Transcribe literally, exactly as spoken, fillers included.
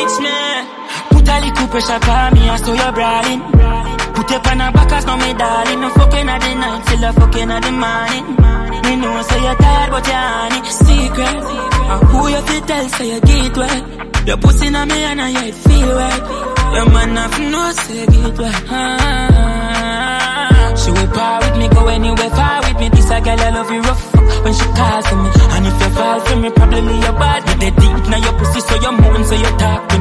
reach me. Put a little pressure on me, I saw you brawling. Put your pan on back as now me darling. I'm fucking at the night till I'm fucking at the morning. Me know say you're tired but you're honey. Secret, and who you fit tell say you get well. Your pussy na me and I yeah, it feel right. Your man have no say get well. Ah, she will par with me, go anywhere far with me. This a girl I love you rough when she calls to me. And if you fall for me, probably your body. They deep now your pussy so you moan so you talk.